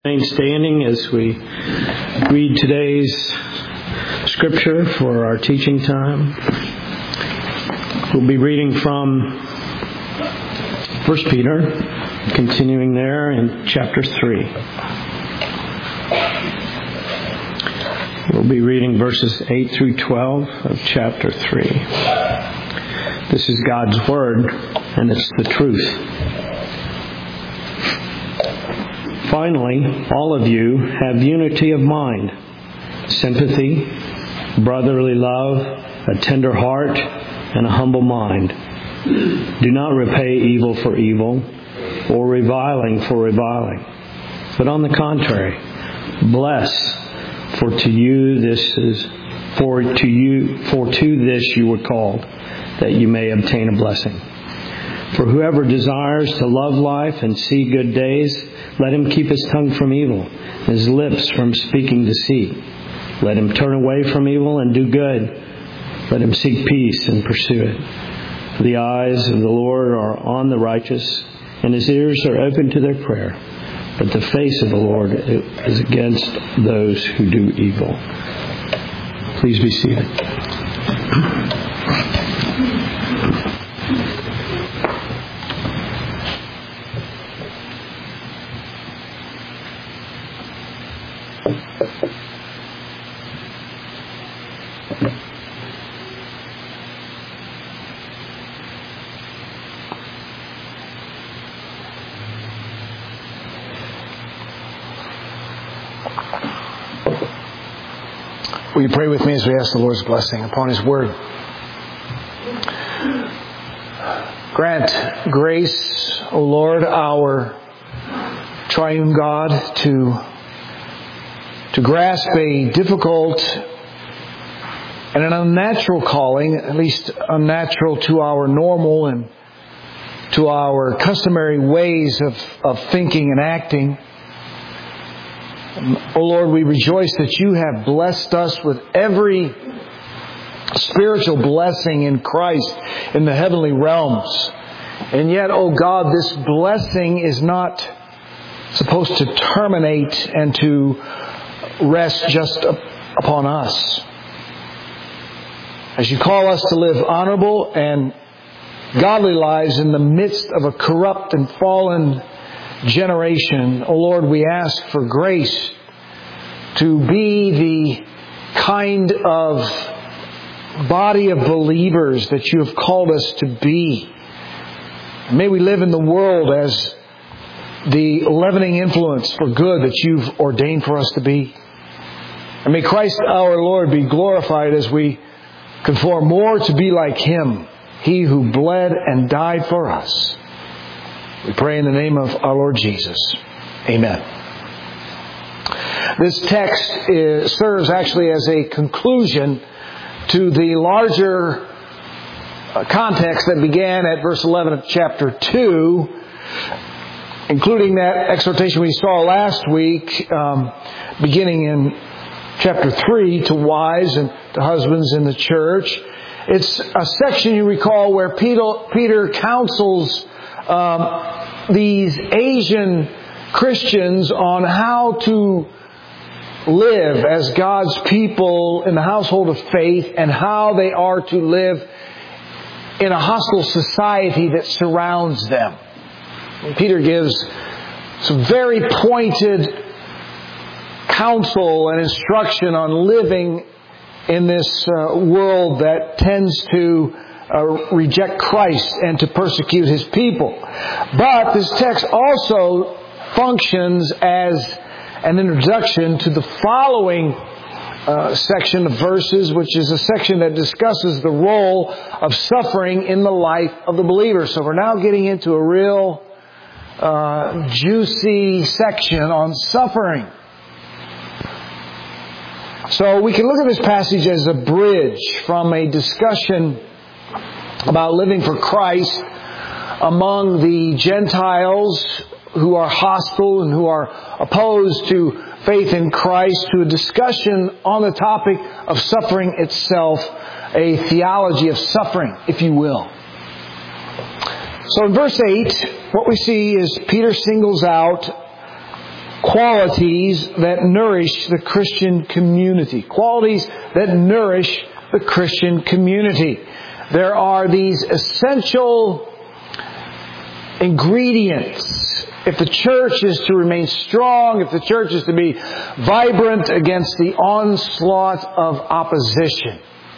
Remain standing as we read today's scripture for our teaching time. We'll be reading from 1 Peter, continuing there in chapter 3. We'll be reading verses 8 through 12 of chapter 3. This is God's Word, and it's the truth. Finally, all of you have unity of mind, sympathy, brotherly love, a tender heart, and a humble mind. Do not repay evil for evil or reviling for reviling, but on the contrary, bless, for to this you were called, that you may obtain a blessing. For whoever desires to love life and see good days, let him keep his tongue from evil, his lips from speaking deceit. Let him turn away from evil and do good. Let him seek peace and pursue it. For the eyes of the Lord are on the righteous, and his ears are open to their prayer. But the face of the Lord is against those who do evil. Please be seated. Will you pray with me as we ask the Lord's blessing upon His Word? Grant grace, O Lord, our triune God, to grasp a difficult and an unnatural calling, at least unnatural to our normal and to our customary ways of thinking and acting. O Lord, we rejoice that You have blessed us with every spiritual blessing in Christ in the heavenly realms. And yet, O God, this blessing is not supposed to terminate and to rest just upon us. As You call us to live honorable and godly lives in the midst of a corrupt and fallen generation, O Lord, we ask for grace to be the kind of body of believers that You have called us to be. May we live in the world as the leavening influence for good that You've ordained for us to be. And may Christ our Lord be glorified as we conform more to be like Him, He who bled and died for us. We pray in the name of our Lord Jesus. Amen. This text serves actually as a conclusion to the larger context that began at verse 11 of chapter 2, including that exhortation we saw last week, beginning in chapter 3 to wives and to husbands in the church. It's a section, you recall, where Peter counsels these Asian Christians on how to live as God's people in the household of faith and how they are to live in a hostile society that surrounds them. And Peter gives some very pointed counsel and instruction on living in this world that tends to reject Christ and to persecute His people. But this text also functions as an introduction to the following section of verses, which is a section that discusses the role of suffering in the life of the believer. So we're now getting into a real juicy section on suffering. So we can look at this passage as a bridge from a discussion about living for Christ among the Gentiles who are hostile and who are opposed to faith in Christ, to a discussion on the topic of suffering itself, a theology of suffering, if you will. So in verse 8, what we see is Peter singles out qualities that nourish the Christian community. Qualities that nourish the Christian community. There are these essential ingredients. If the church is to remain strong, if the church is to be vibrant against the onslaught of opposition.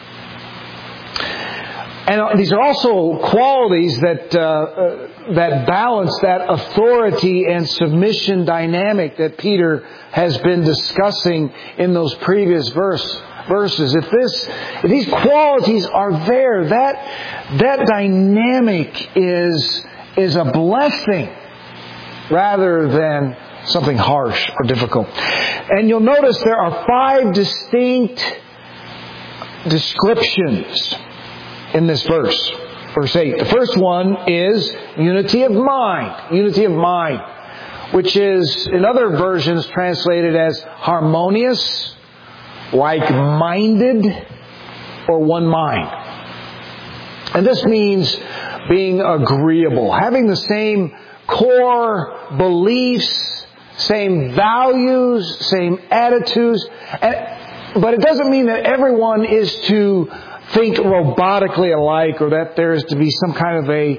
And these are also qualities that balance that authority and submission dynamic that Peter has been discussing in those previous verses. If these qualities are there, that dynamic is a blessing rather than something harsh or difficult. And you'll notice there are 5 distinct descriptions in this verse. Verse 8. The first one is unity of mind. Unity of mind, which is in other versions translated as harmonious, like-minded, or one mind. And this means being agreeable, having the same core beliefs, same values, same attitudes. But it doesn't mean that everyone is to think robotically alike, or that there is to be some kind of a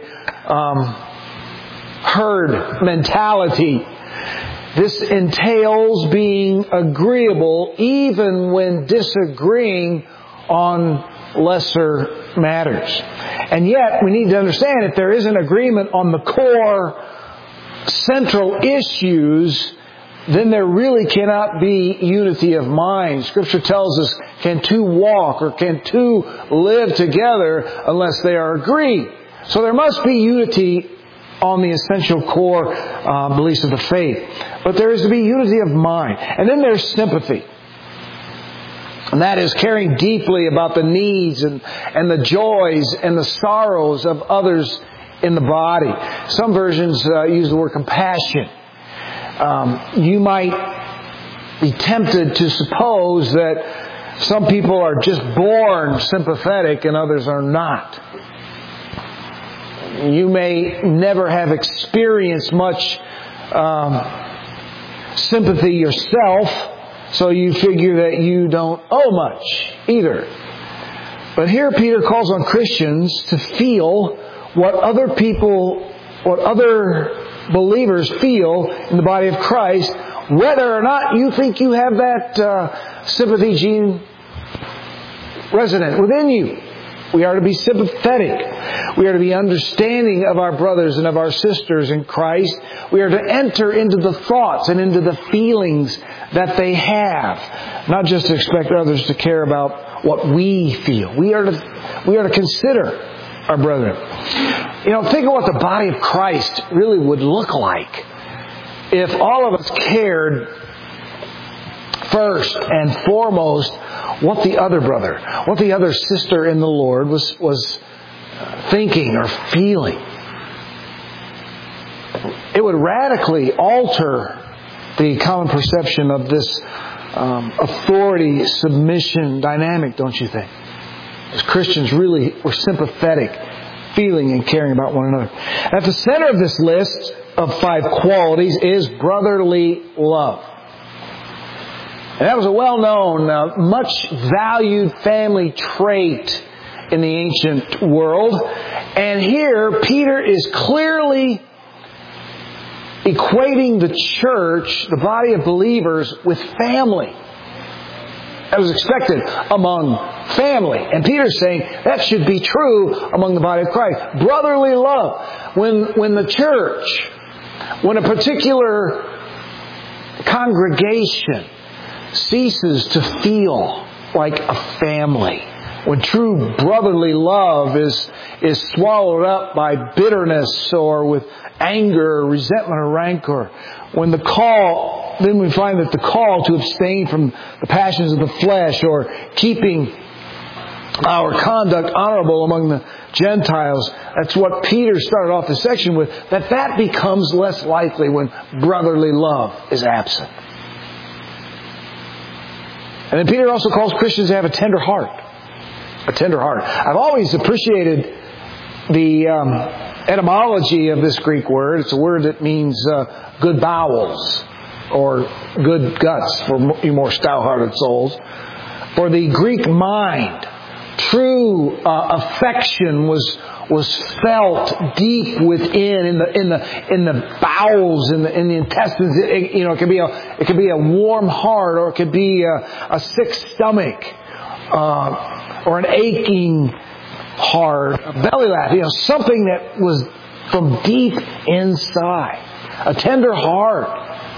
herd mentality. This entails being agreeable even when disagreeing on lesser matters. And yet, we need to understand if there is an agreement on the core central issues, then there really cannot be unity of mind. Scripture tells us, can 2 walk or can 2 live together unless they are agreed? So there must be unity on the essential core beliefs of the faith. But there is to be unity of mind. And then there's sympathy. And that is caring deeply about the needs and the joys and the sorrows of others in the body. Some versions use the word compassion. You might be tempted to suppose that some people are just born sympathetic and others are not. You may never have experienced much sympathy yourself, so you figure that you don't owe much either. But here Peter calls on Christians to feel what other believers feel in the body of Christ, whether or not you think you have that sympathy gene resident within you. We are to be sympathetic. We are to be understanding of our brothers and of our sisters in Christ. We are to enter into the thoughts and into the feelings that they have, not just to expect others to care about what we feel. We are to consider our brethren. Think of what the body of Christ really would look like if all of us cared first and foremost what the other brother, what the other sister in the Lord was thinking or feeling. It would radically alter the common perception of this authority submission dynamic, don't you think? As Christians really were sympathetic, feeling and caring about one another. At the center of this list of 5 qualities is brotherly love. And that was a well-known, much valued family trait in the ancient world. And here, Peter is clearly equating the church, the body of believers, with family. That was expected among family. And Peter's saying that should be true among the body of Christ. Brotherly love. When the church, when a particular congregation ceases to feel like a family, when true brotherly love is swallowed up by bitterness or with anger or resentment or rancor, then we find that the call to abstain from the passions of the flesh or keeping our conduct honorable among the Gentiles, that's what Peter started off the section with, that becomes less likely when brotherly love is absent. And then Peter also calls Christians to have a tender heart. A tender heart. I've always appreciated the etymology of this Greek word. It's a word that means good bowels. or good guts for you more stout-hearted souls. For the Greek mind, true affection was felt deep within in the bowels, in the intestines. It could be a warm heart, or it could be a sick stomach, or an aching heart, a belly laugh. Something that was from deep inside, a tender heart.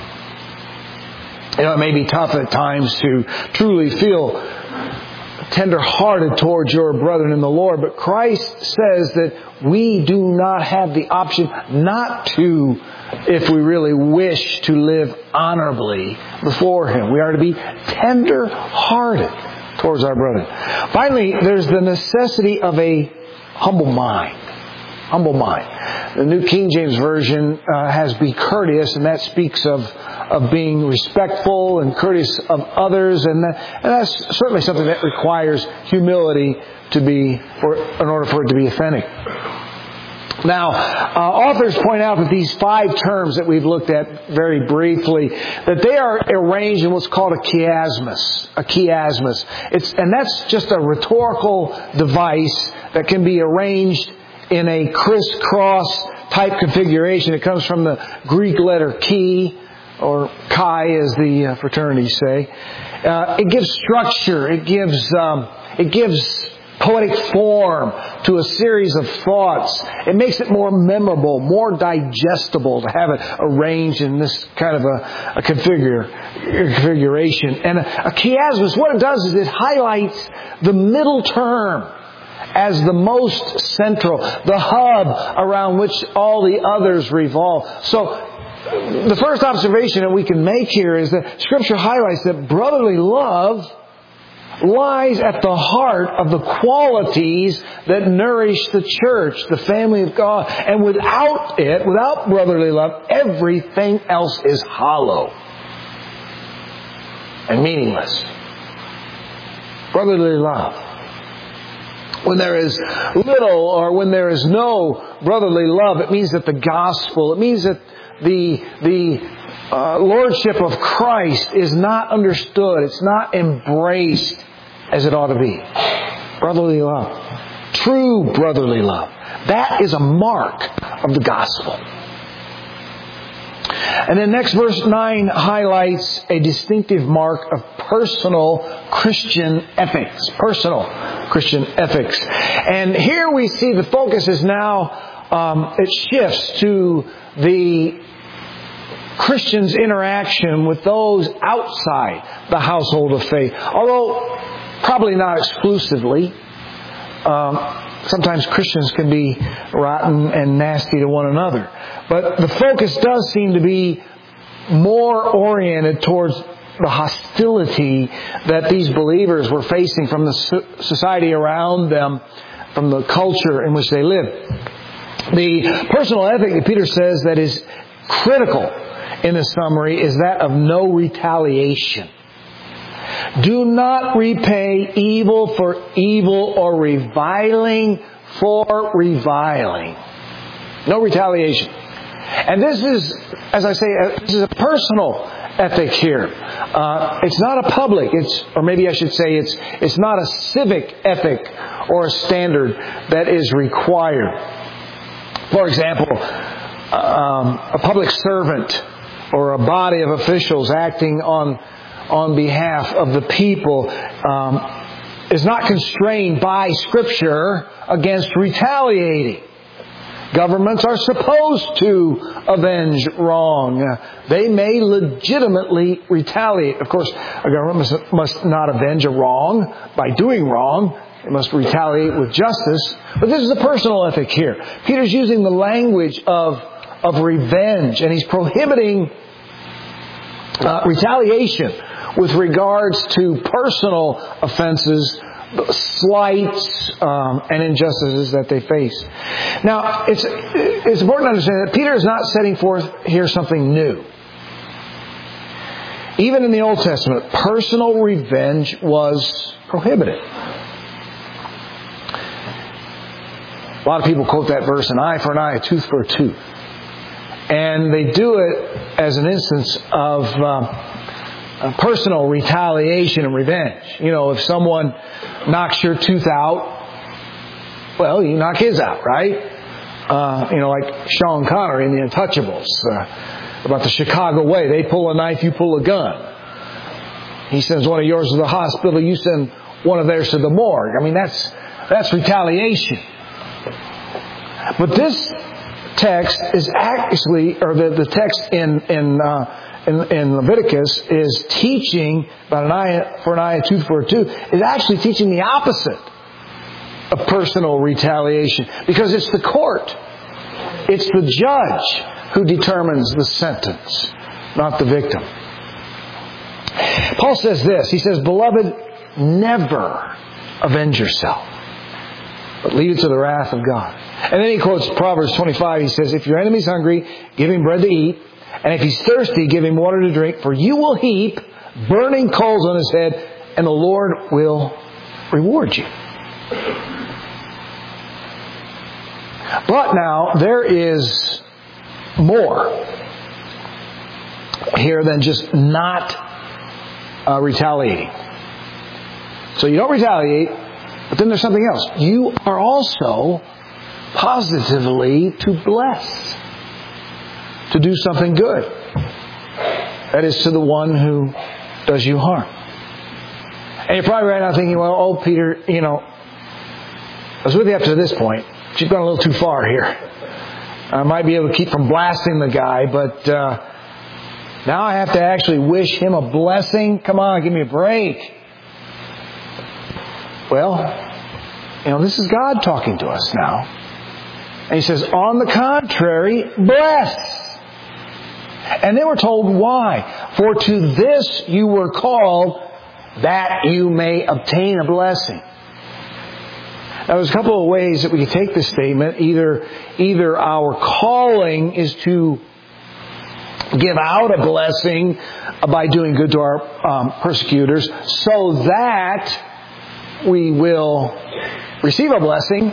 It may be tough at times to truly feel tender-hearted towards your brethren in the Lord, but Christ says that we do not have the option not to, if we really wish to live honorably before Him. We are to be tender-hearted towards our brethren. Finally, there's the necessity of a humble mind. Humble mind. The New King James Version has be courteous, and that speaks of being respectful and courteous of others, and that's certainly something that requires humility in order for it to be authentic. Now, authors point out that these 5 terms that we've looked at very briefly, that they are arranged in what's called a chiasmus. A chiasmus. And that's just a rhetorical device that can be arranged in a crisscross type configuration. It comes from the Greek letter chi, or chi as the fraternities say. It gives structure. It gives poetic form to a series of thoughts. It makes it more memorable, more digestible to have it arranged in this kind of a configuration. And a chiasmus, what it does is it highlights the middle term as the most central, the hub around which all the others revolve. So, the first observation that we can make here is that Scripture highlights that brotherly love lies at the heart of the qualities that nourish the church, the family of God. And without brotherly love, everything else is hollow and meaningless. Brotherly love. When there is little or when there is no brotherly love, it means that the gospel, it means that the lordship of Christ is not understood. It's not embraced as it ought to be. Brotherly love. True brotherly love. That is a mark of the gospel. And then next verse 9 highlights a distinctive mark of personal Christian ethics. Personal Christian ethics. And here we see the focus is now, it shifts to the Christian's interaction with those outside the household of faith. Although probably not exclusively. Sometimes Christians can be rotten and nasty to one another. But the focus does seem to be more oriented towards the hostility that these believers were facing from the society around them, from the culture in which they live. The personal ethic that Peter says that is critical in the summary is that of no retaliation. Do not repay evil for evil or reviling for reviling. No retaliation. And this is, as I say, this is a personal ethic here. It's not a public, or maybe I should say it's not a civic ethic or a standard that is required. For example, a public servant or a body of officials acting on behalf of the people is not constrained by Scripture against retaliating. Governments are supposed to avenge wrong. They may legitimately retaliate. Of course, a government must not avenge a wrong by doing wrong. It must retaliate with justice. But this is a personal ethic here. Peter's using the language of revenge, and he's prohibiting retaliation with regards to personal offenses, slights, and injustices that they face. Now, it's important to understand that Peter is not setting forth here something new. Even in the Old Testament, personal revenge was prohibited. A lot of people quote that verse, an eye for an eye, a tooth for a tooth. And they do it as an instance of personal retaliation and revenge. You know, if someone knocks your tooth out, well, you knock his out, right? Like Sean Connery in The Untouchables, about the Chicago way. They pull a knife, you pull a gun. He sends one of yours to the hospital, you send one of theirs to the morgue. I mean, that's retaliation. But this text is actually, or the text in Leviticus is teaching about an eye for an eye, a tooth for a tooth, is actually teaching the opposite of personal retaliation. Because it's the court, it's the judge who determines the sentence, not the victim. Paul says this, he says, "Beloved, never avenge yourself, but leave it to the wrath of God." And then he quotes Proverbs 25. He says, "If your enemy is hungry, give him bread to eat. And if he's thirsty, give him water to drink. For you will heap burning coals on his head, and the Lord will reward you." But now, there is more here than just not retaliating. So you don't retaliate, but then there's something else. You are also positively to bless, to do something good. That is to the one who does you harm. And you're probably right now thinking, well, oh, Peter, I was with you up to this point, but you've gone a little too far here. I might be able to keep from blasting the guy, but now I have to actually wish him a blessing? Come on, give me a break. Well, this is God talking to us now. And He says, on the contrary, bless. And they were told why. "For to this you were called, that you may obtain a blessing." Now there's a couple of ways that we can take this statement. Either our calling is to give out a blessing by doing good to our persecutors, so that we will receive a blessing.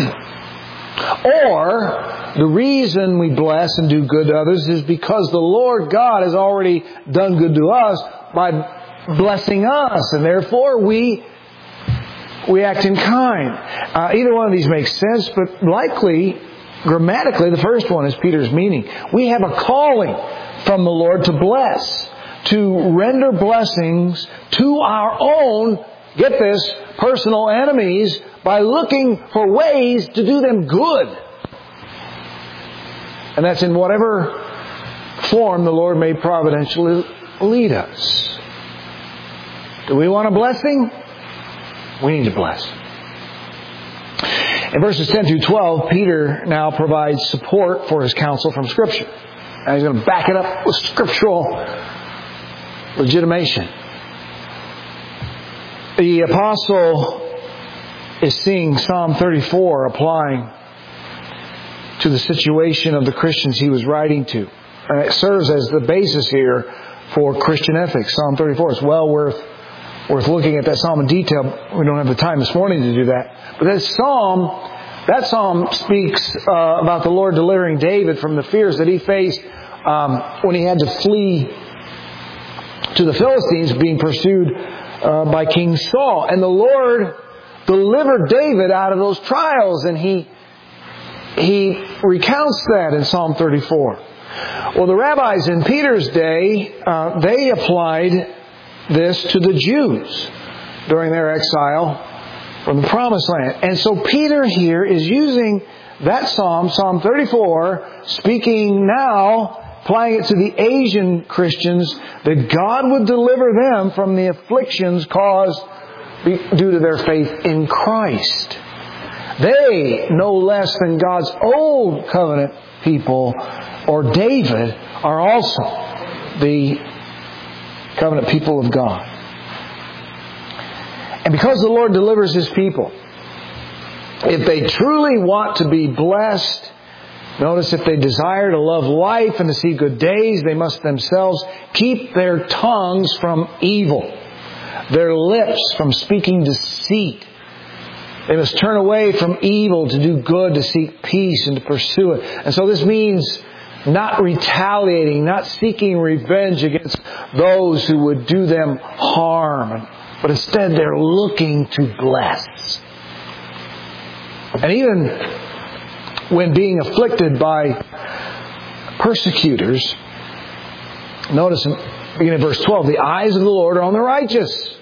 Or the reason we bless and do good to others is because the Lord God has already done good to us by blessing us, and therefore we act in kind. Either one of these makes sense, but likely, grammatically, the first one is Peter's meaning. We have a calling from the Lord to bless, to render blessings to our own, get this, personal enemies by looking for ways to do them good. And that's in whatever form the Lord may providentially lead us. Do we want a blessing? We need to bless. In verses 10 through 12, Peter now provides support for his counsel from Scripture. And he's going to back it up with scriptural legitimation. The apostle is seeing Psalm 34 applying to the situation of the Christians he was writing to. And it serves as the basis here for Christian ethics. Psalm 34 is well worth looking at that psalm in detail. We don't have the time this morning to do that. But that psalm speaks about the Lord delivering David from the fears that he faced when he had to flee to the Philistines, being pursued by King Saul. And the Lord delivered David out of those trials, and he recounts that in Psalm 34. Well, the rabbis in Peter's day, they applied this to the Jews during their exile from the Promised Land. And so Peter here is using that Psalm 34, speaking now, applying it to the Asian Christians, that God would deliver them from the afflictions caused due to their faith in Christ. They, no less than God's old covenant people, or David, are also the covenant people of God. And because the Lord delivers His people, if they truly want to be blessed, notice, if they desire to love life and to see good days, they must themselves keep their tongues from evil, their lips from speaking deceit. They must turn away from evil to do good, to seek peace and to pursue it. And so this means not retaliating, not seeking revenge against those who would do them harm, but instead they're looking to bless. And even when being afflicted by persecutors, notice in beginning of verse 12, the eyes of the Lord are on the righteous.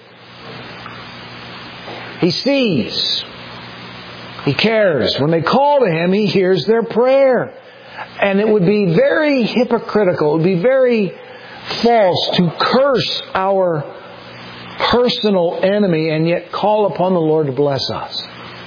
He sees. He cares. When they call to Him, He hears their prayer. And it would be very hypocritical, it would be very false to curse our personal enemy and yet call upon the Lord to bless us.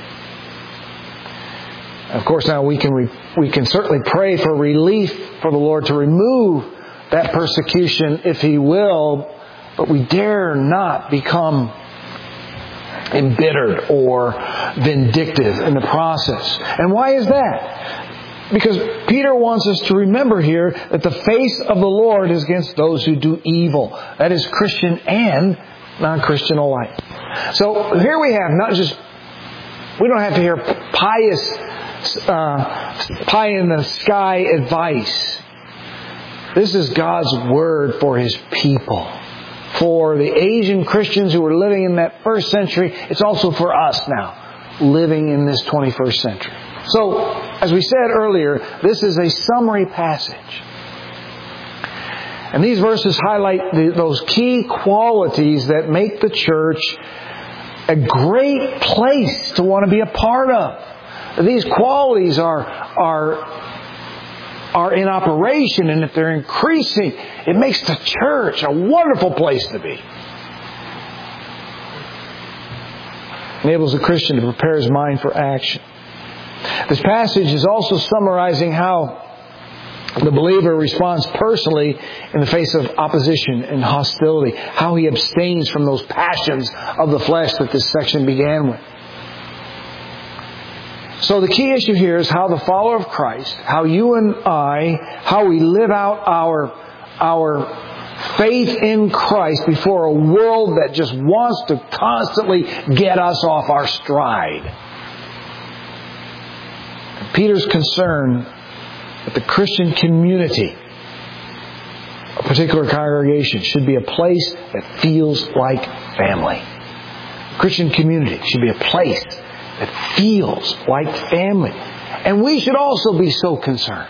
Of course, now we can certainly pray for relief for the Lord to remove that persecution if He will, but we dare not become embittered or vindictive in the process. And why is that? Because Peter wants us to remember here that the face of the Lord is against those who do evil. That is Christian and non-Christian alike. So here we have not just, we don't have to hear pious, pie in the sky advice. This is God's Word for His people. For the Asian Christians who were living in that first century, it's also for us now, living in this 21st century. So, as we said earlier, this is a summary passage. And these verses highlight those key qualities that make the church a great place to want to be a part of. These qualities are in operation, and if they're increasing, it makes the church a wonderful place to be. Enables a Christian to prepare his mind for action. This passage is also summarizing how the believer responds personally in the face of opposition and hostility, how he abstains from those passions of the flesh that this section began with. So the key issue here is how the follower of Christ, how you and I, how we live out our faith in Christ before a world that just wants to constantly get us off our stride. Peter's concern that the Christian community, a particular congregation, should be a place that feels like family. Christian community should be a place that feels like family. And we should also be so concerned.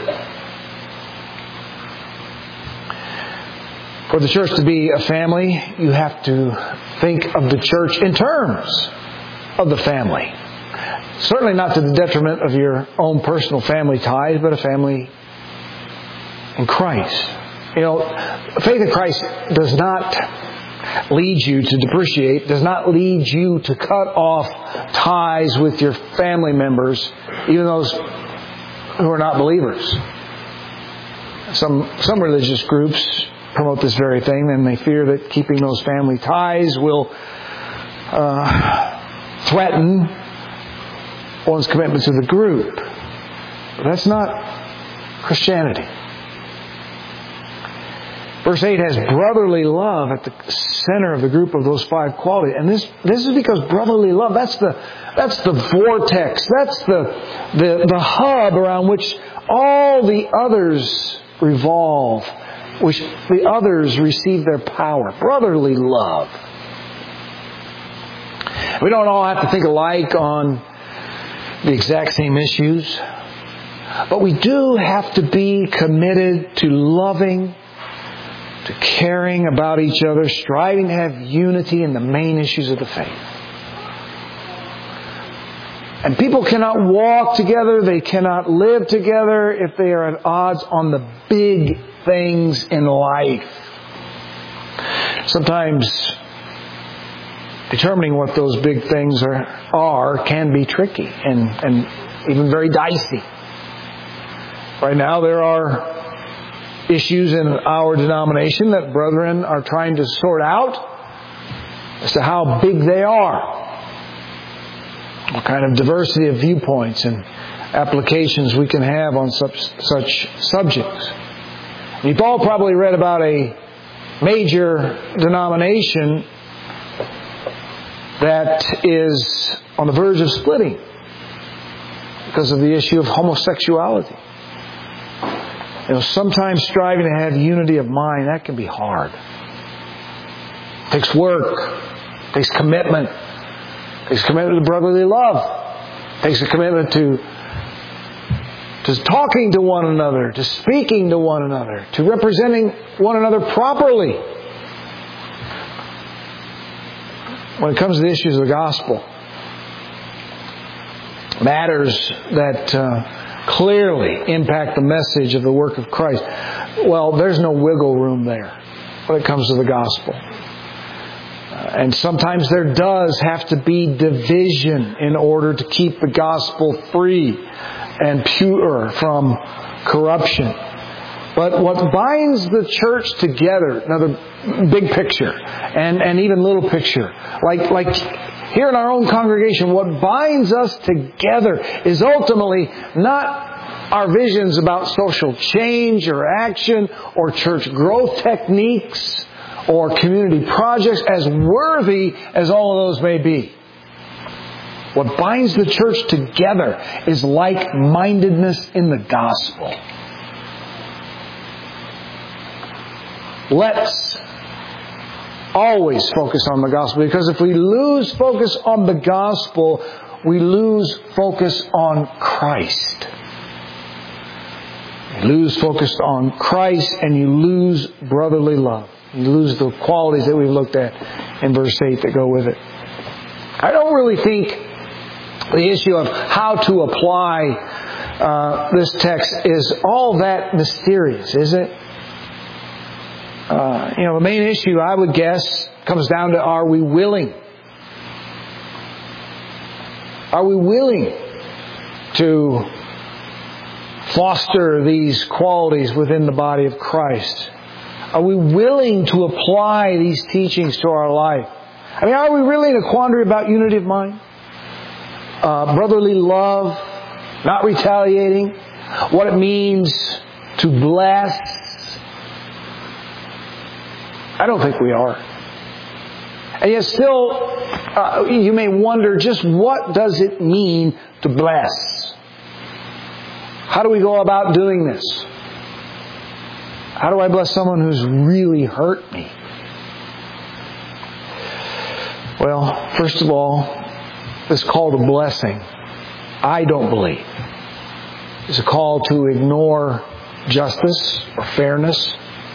For the church to be a family, you have to think of the church in terms of the family. Certainly not to the detriment of your own personal family ties, but a family in Christ. You know, faith in Christ does not lead you to depreciate, does not lead you to cut off ties with your family members, even those who are not believers. Some religious groups promote this very thing, and they fear that keeping those family ties will threaten one's commitment to the group. But that's not Christianity. Verse 8 has brotherly love at the center of the group of those five qualities. And this is because brotherly love, that's the vortex, that's the hub around which all the others revolve, which the others receive their power. Brotherly love. We don't all have to think alike on the exact same issues, but we do have to be committed to loving, to caring about each other, striving to have unity in the main issues of the faith. And people cannot walk together, they cannot live together if they are at odds on the big things in life. Sometimes determining what those big things are can be tricky and even very dicey. Right now there are issues in our denomination that brethren are trying to sort out as to how big they are. What kind of diversity of viewpoints and applications we can have on such subjects. You've all probably read about a major denomination that is on the verge of splitting because of the issue of homosexuality. Sometimes striving to have unity of mind, that can be hard. It takes work. It takes commitment. It takes commitment to brotherly love. It takes a commitment to talking to one another, to speaking to one another, to representing one another properly. When it comes to the issues of the gospel, matters that clearly impact the message of the work of Christ, well, there's no wiggle room there when it comes to the gospel. And sometimes there does have to be division in order to keep the gospel free and pure from corruption. But what binds the church together, another big picture and even little picture, like here in our own congregation, what binds us together is ultimately not our visions about social change or action or church growth techniques or community projects, as worthy as all of those may be. What binds the church together is like-mindedness in the gospel. Let's always focus on the gospel, because if we lose focus on the gospel, we lose focus on Christ. You lose focus on Christ and you lose brotherly love. You lose the qualities that we've looked at in verse 8 that go with it. I don't really think the issue of how to apply this text is all that mysterious, is it? The main issue, I would guess, comes down to, are we willing? Are we willing to foster these qualities within the body of Christ? Are we willing to apply these teachings to our life? I mean, are we really in a quandary about unity of mind? Brotherly love, not retaliating, what it means to bless? I don't think we are. And yet still, you may wonder, just what does it mean to bless? How do we go about doing this? How do I bless someone who's really hurt me? Well, first of all, this call to blessing, I don't believe, is a call to ignore justice or fairness.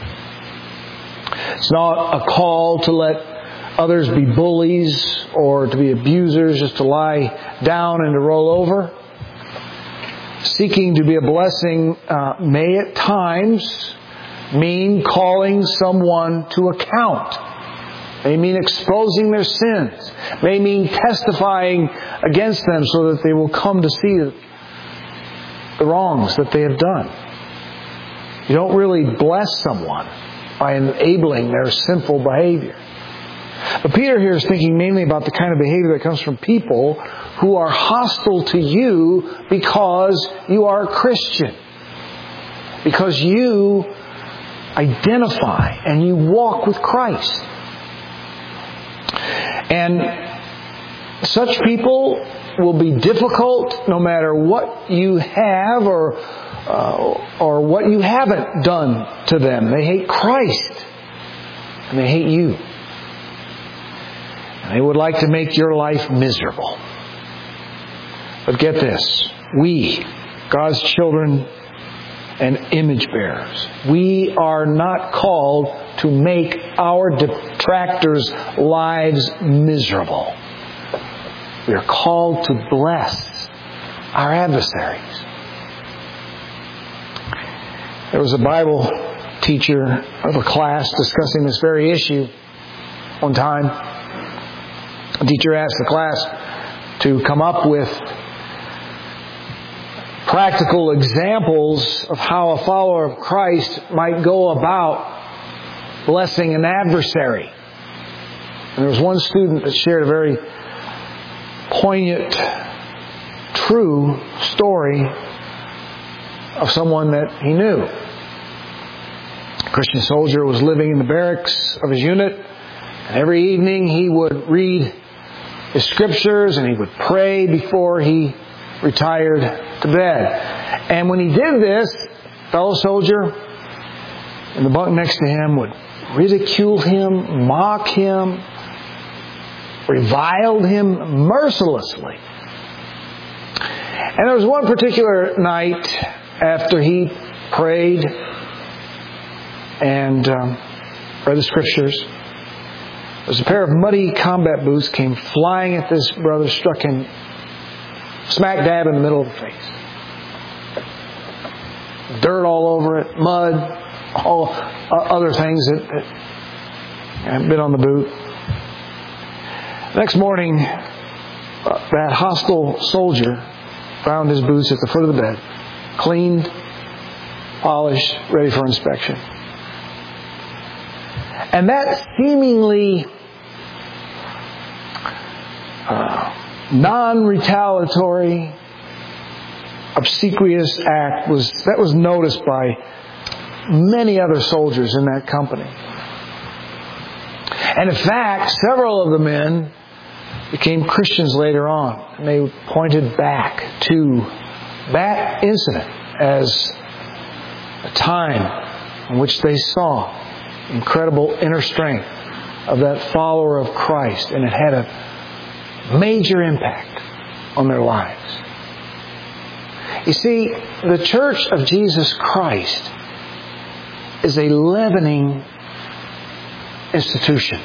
It's not a call to let others be bullies or to be abusers, just to lie down and to roll over. Seeking to be a blessing may at times mean calling someone to account. May mean exposing their sins. May mean testifying against them so that they will come to see the wrongs that they have done. You don't really bless someone by enabling their sinful behavior. But Peter here is thinking mainly about the kind of behavior that comes from people who are hostile to you because you are a Christian. Because you identify and you walk with Christ. And such people will be difficult no matter what you have or what you haven't done to them. They hate Christ and they hate you. And they would like to make your life miserable. But get this. We, God's children and image bearers, we are not called to make our detractors' lives miserable. We are called to bless our adversaries. There was a Bible teacher of a class discussing this very issue one time. The teacher asked the class to come up with practical examples of how a follower of Christ might go about blessing an adversary. And there was one student that shared a very poignant, true story of someone that he knew. A Christian soldier was living in the barracks of his unit, and every evening he would read his scriptures and he would pray before he retired to bed. And when he did this, fellow soldier in the bunk next to him would ridicule him, mock him, reviled him mercilessly. And there was one particular night after he prayed and read the Scriptures, there was a pair of muddy combat boots came flying at this brother, struck him smack dab in the middle of the face. Dirt all over it, mud, all other things that had been on the boot. Next morning, that hostile soldier found his boots at the foot of the bed, cleaned, polished, ready for inspection. And that seemingly non-retaliatory, obsequious act was noticed by many other soldiers in that company. And in fact, several of the men became Christians later on. And they pointed back to that incident as a time in which they saw incredible inner strength of that follower of Christ, and it had a major impact on their lives. You see, the Church of Jesus Christ is a leavening institution.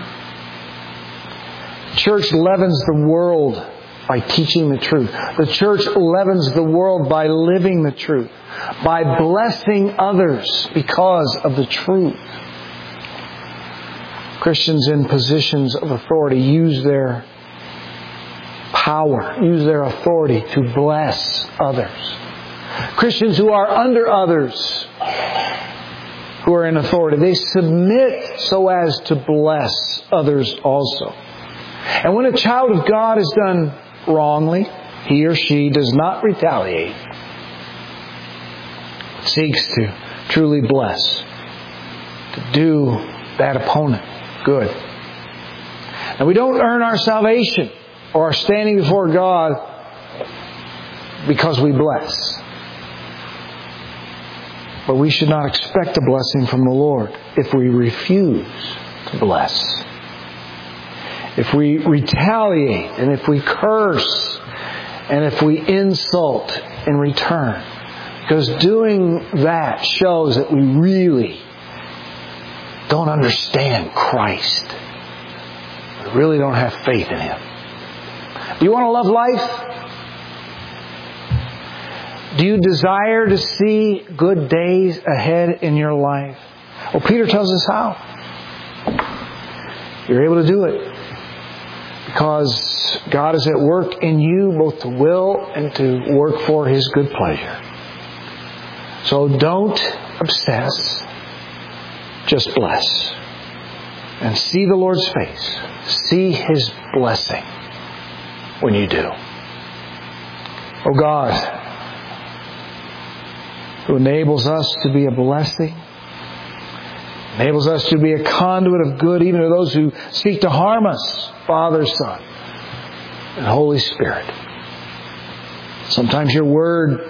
The church leavens the world by teaching the truth. The church leavens the world by living the truth, by blessing others because of the truth. Christians in positions of authority use their power, use their authority to bless others. Christians who are under others, who are in authority, they submit so as to bless others also. And when a child of God has done wrongly, he or she does not retaliate, but seeks to truly bless, to do that opponent good. Now, we don't earn our salvation or our standing before God because we bless. But we should not expect a blessing from the Lord if we refuse to bless. If we retaliate, and if we curse, and if we insult in return. Because doing that shows that we really don't understand Christ. We really don't have faith in Him. Do you want to love life? Do you desire to see good days ahead in your life? Well, Peter tells us how. You're able to do it because God is at work in you both to will and to work for His good pleasure. So don't obsess. Just bless. And see the Lord's face. See His blessing when you do. Oh God, who enables us to be a blessing, enables us to be a conduit of good even to those who seek to harm us, Father, Son, and Holy Spirit. Sometimes your Word,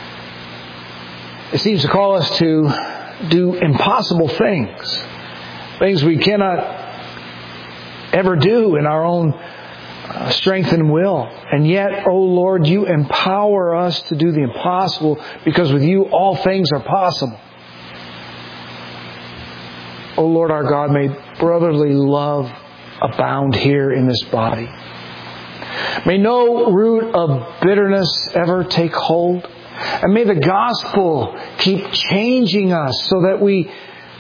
it seems to call us to do impossible things. Things we cannot ever do in our own strength and will. And yet, oh Lord, you empower us to do the impossible because with you all things are possible. Oh Lord our God, may brotherly love abound here in this body. May no root of bitterness ever take hold. And may the gospel keep changing us so that we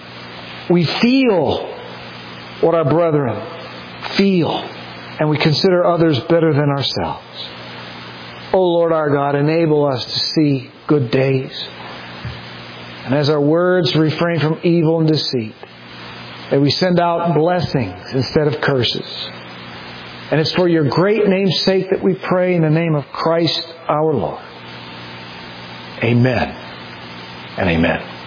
feel what our brethren feel, and we consider others better than ourselves. Oh Lord our God, enable us to see good days. And as our words refrain from evil and deceit, may we send out blessings instead of curses. And it's for your great name's sake that we pray in the name of Christ our Lord. Amen and amen.